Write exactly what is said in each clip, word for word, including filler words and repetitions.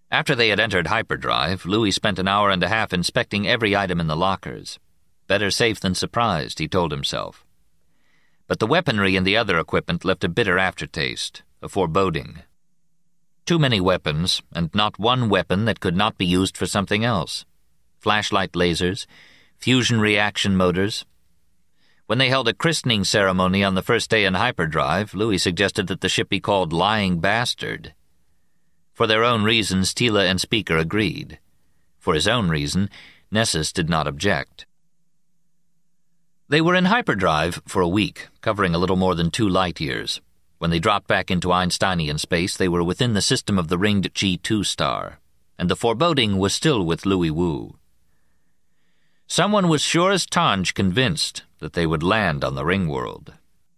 After they had entered hyperdrive, Louis spent an hour and a half inspecting every item in the lockers. Better safe than surprised, he told himself. But the weaponry and the other equipment left a bitter aftertaste, a foreboding. Too many weapons, and not one weapon that could not be used for something else. Flashlight lasers, fusion reaction motors. When they held a christening ceremony on the first day in hyperdrive, Louis suggested that the ship be called Lying Bastard. For their own reasons, Tila and Speaker agreed. For his own reason, Nessus did not object. They were in hyperdrive for a week, covering a little more than two light-years. When they dropped back into Einsteinian space, they were within the system of the ringed G two star, and the foreboding was still with Louis Wu. Someone was sure as Tanj convinced that they would land on the Ringworld.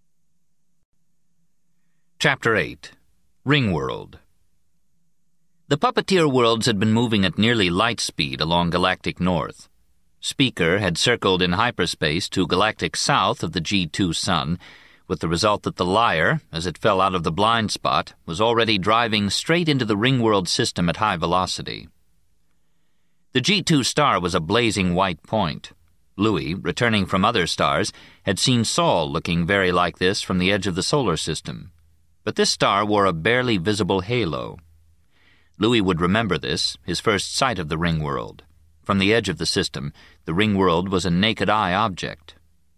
Chapter eight. Ringworld. The puppeteer worlds had been moving at nearly light speed along galactic north. Speaker had circled in hyperspace to galactic south of the G two sun, with the result that the Lyre, as it fell out of the blind spot, was already driving straight into the Ringworld system at high velocity. The G two star was a blazing white point. Louis, returning from other stars, had seen Sol looking very like this from the edge of the solar system. But this star wore a barely visible halo. Louis would remember this, his first sight of the Ringworld. From the edge of the system, the Ringworld was a naked-eye object.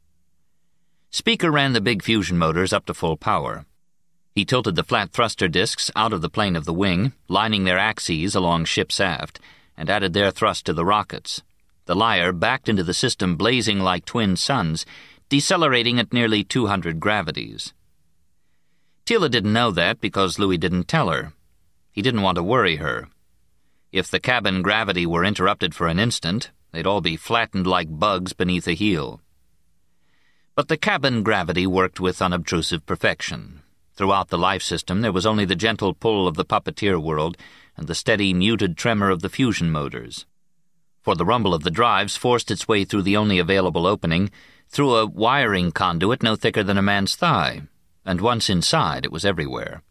Speaker ran the big fusion motors up to full power. He tilted the flat thruster discs out of the plane of the wing, lining their axes along ship's aft, and added their thrust to the rockets. The Lyre backed into the system blazing like twin suns, decelerating at nearly two hundred gravities. Tila didn't know that because Louis didn't tell her. He didn't want to worry her. If the cabin gravity were interrupted for an instant, they'd all be flattened like bugs beneath a heel. But the cabin gravity worked with unobtrusive perfection. Throughout the life system there was only the gentle pull of the puppeteer world and the steady, muted tremor of the fusion motors. For the rumble of the drives forced its way through the only available opening, through a wiring conduit no thicker than a man's thigh, and once inside it was everywhere.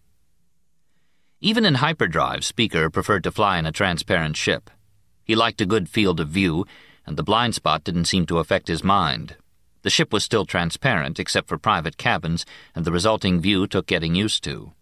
Even in hyperdrive, Speaker preferred to fly in a transparent ship. He liked a good field of view, and the blind spot didn't seem to affect his mind. The ship was still transparent, except for private cabins, and the resulting view took getting used to.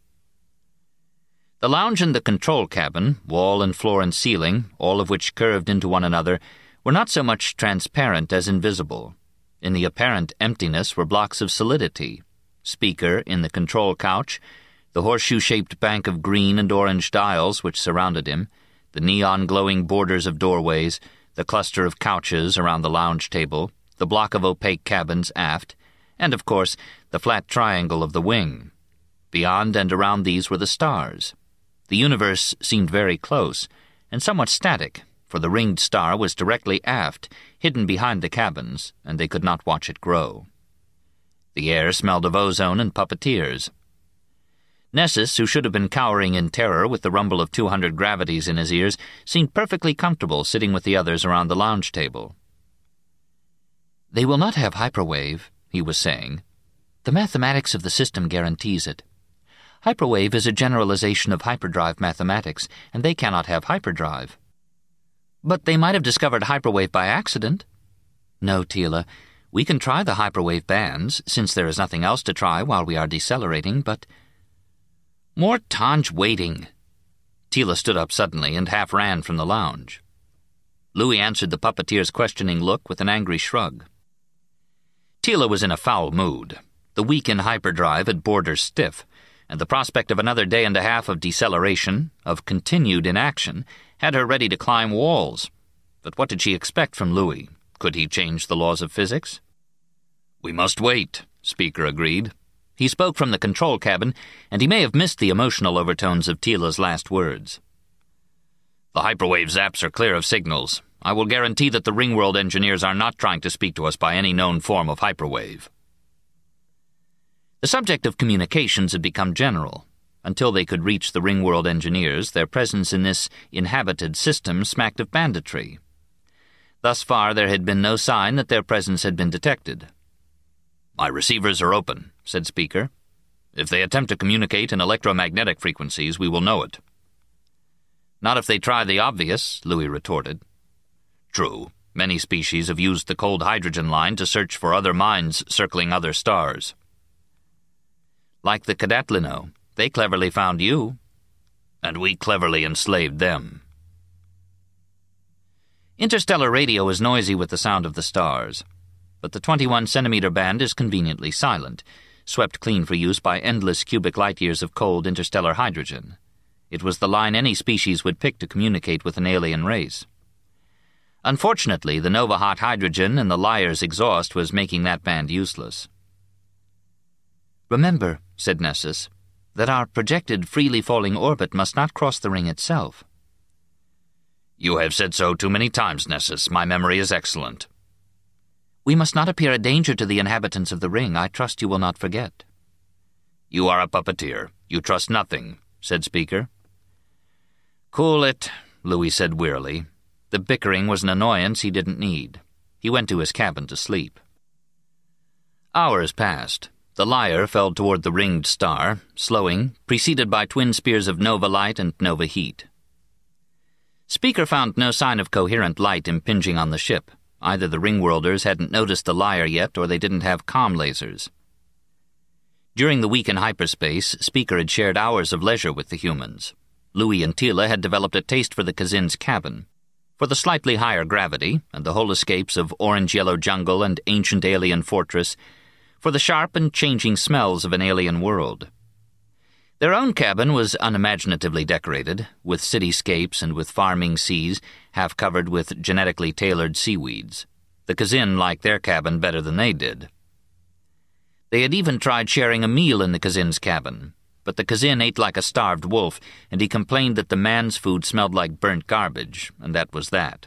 The lounge and the control cabin, wall and floor and ceiling, all of which curved into one another, were not so much transparent as invisible. In the apparent emptiness were blocks of solidity. Speaker in the control couch, the horseshoe-shaped bank of green and orange dials which surrounded him, the neon-glowing borders of doorways, the cluster of couches around the lounge table, the block of opaque cabins aft, and, of course, the flat triangle of the wing. Beyond and around these were the stars. The universe seemed very close, and somewhat static, for the ringed star was directly aft, hidden behind the cabins, and they could not watch it grow. The air smelled of ozone and puppeteers. Nessus, who should have been cowering in terror with the rumble of two hundred gravities in his ears, seemed perfectly comfortable sitting with the others around the lounge table. "They will not have hyperwave," he was saying. "The mathematics of the system guarantees it. Hyperwave is a generalization of hyperdrive mathematics, and they cannot have hyperdrive." "But they might have discovered hyperwave by accident." "No, Tila. We can try the hyperwave bands, since there is nothing else to try while we are decelerating, but—" "More Tanj waiting." Tila stood up suddenly and half ran from the lounge. Louis answered the puppeteer's questioning look with an angry shrug. Tila was in a foul mood. The week in hyperdrive had bored her stiff, and the prospect of another day and a half of deceleration, of continued inaction, had her ready to climb walls. But what did she expect from Louis? Could he change the laws of physics? "We must wait," Speaker agreed. He spoke from the control cabin, and he may have missed the emotional overtones of Tila's last words. "The hyperwave zaps are clear of signals. I will guarantee that the Ringworld engineers are not trying to speak to us by any known form of hyperwave." The subject of communications had become general. Until they could reach the Ringworld engineers, their presence in this inhabited system smacked of banditry. Thus far there had been no sign that their presence had been detected. "My receivers are open," said Speaker. "If they attempt to communicate in electromagnetic frequencies, we will know it." Not if they try the obvious, Louis retorted. True, many species have used the cold hydrogen line to search for other mines circling other stars. Like the Cadatlino, they cleverly found you, and we cleverly enslaved them. Interstellar radio is noisy with the sound of the stars, but the twenty-one centimeter band is conveniently silent, swept clean for use by endless cubic light-years of cold interstellar hydrogen. It was the line any species would pick to communicate with an alien race. Unfortunately, the Nova-hot hydrogen in the Lyre's exhaust was making that band useless. "Remember," said Nessus, "that our projected freely-falling orbit must not cross the ring itself." "You have said so too many times, Nessus. My memory is excellent." "We must not appear a danger to the inhabitants of the ring. I trust you will not forget." "You are a puppeteer. You trust nothing," said Speaker. "Cool it," Louis said wearily. The bickering was an annoyance he didn't need. He went to his cabin to sleep. Hours passed. The Lyre fell toward the ringed star, slowing, preceded by twin spears of nova light and nova heat. Speaker found no sign of coherent light impinging on the ship. Either the Ringworlders hadn't noticed the Lyre yet, or they didn't have comm lasers. During the week in hyperspace, Speaker had shared hours of leisure with the humans. Louis and Tila had developed a taste for the Kazin's cabin, for the slightly higher gravity and the whole escapes of orange-yellow jungle and ancient alien fortress, for the sharp and changing smells of an alien world. Their own cabin was unimaginatively decorated, with cityscapes and with farming seas half covered with genetically tailored seaweeds. The Kazin liked their cabin better than they did. They had even tried sharing a meal in the Kazin's cabin, but the Kazin ate like a starved wolf, and he complained that the man's food smelled like burnt garbage, and that was that.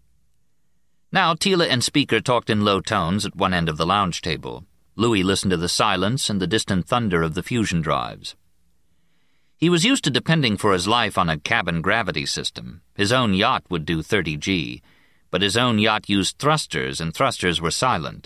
Now Tila and Speaker talked in low tones at one end of the lounge table. Louis listened to the silence and the distant thunder of the fusion drives. He was used to depending for his life on a cabin gravity system. His own yacht would do thirty G, but his own yacht used thrusters, and thrusters were silent.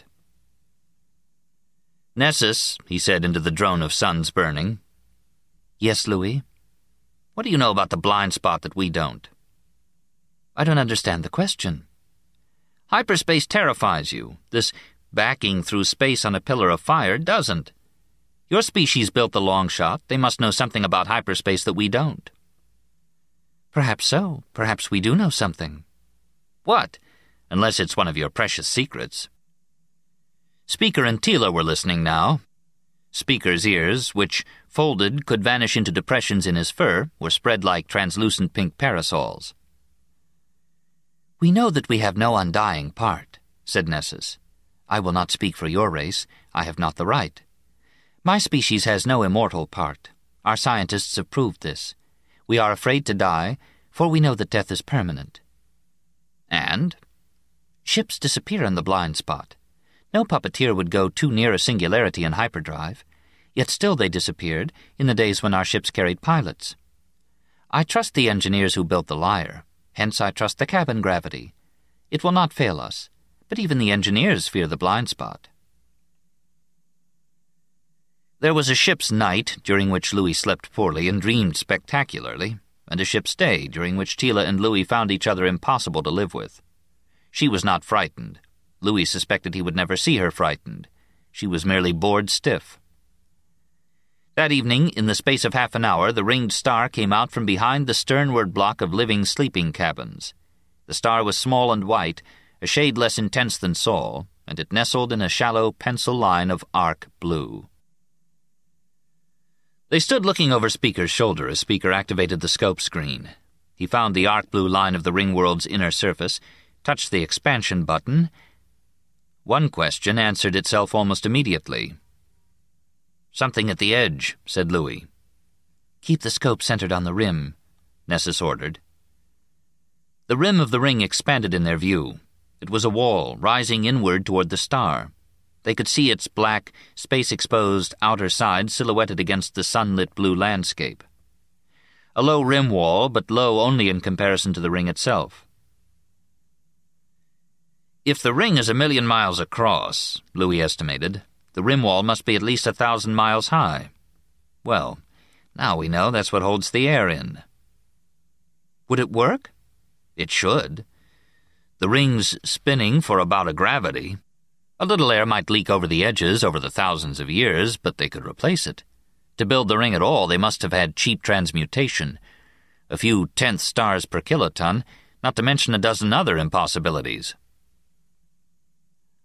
"Nessus," he said into the drone of suns burning. "Yes, Louis?" "What do you know about the blind spot that we don't?" "I don't understand the question." "Hyperspace terrifies you. This backing through space on a pillar of fire doesn't. Your species built the long shot. They must know something about hyperspace that we don't." "Perhaps so. Perhaps we do know something." "What? Unless it's one of your precious secrets." Speaker and Tila were listening now. Speaker's ears, which, folded, could vanish into depressions in his fur, were spread like translucent pink parasols. "We know that we have no undying part," said Nessus. "I will not speak for your race. I have not the right. My species has no immortal part. Our scientists have proved this. We are afraid to die, for we know that death is permanent." "And?" "Ships disappear in the blind spot. No puppeteer would go too near a singularity in hyperdrive, yet still they disappeared in the days when our ships carried pilots. I trust the engineers who built the Lyre, hence I trust the cabin gravity. It will not fail us, but even the engineers fear the blind spot." There was a ship's night, during which Louis slept poorly and dreamed spectacularly, and a ship's day, during which Tila and Louis found each other impossible to live with. She was not frightened. Louis suspected he would never see her frightened. She was merely bored stiff. That evening, in the space of half an hour, the ringed star came out from behind the sternward block of living sleeping cabins. The star was small and white, a shade less intense than Sol, and it nestled in a shallow pencil line of arc blue. They stood looking over Speaker's shoulder as Speaker activated the scope screen. He found the arc blue line of the Ringworld's inner surface, touched the expansion button. One question answered itself almost immediately. "Something at the edge," said Louis. "Keep the scope centered on the rim," Nessus ordered. The rim of the ring expanded in their view. It was a wall, rising inward toward the star. They could see its black, space-exposed outer side silhouetted against the sunlit blue landscape. A low rim wall, but low only in comparison to the ring itself. "If the ring is a million miles across," Louis estimated, "the rim wall must be at least a thousand miles high. Well, now we know that's what holds the air in." Would it work? It should. The ring's spinning for about a gravity. A little air might leak over the edges over the thousands of years, but they could replace it. To build the ring at all, they must have had cheap transmutation. A few tenth stars per kiloton, not to mention a dozen other impossibilities.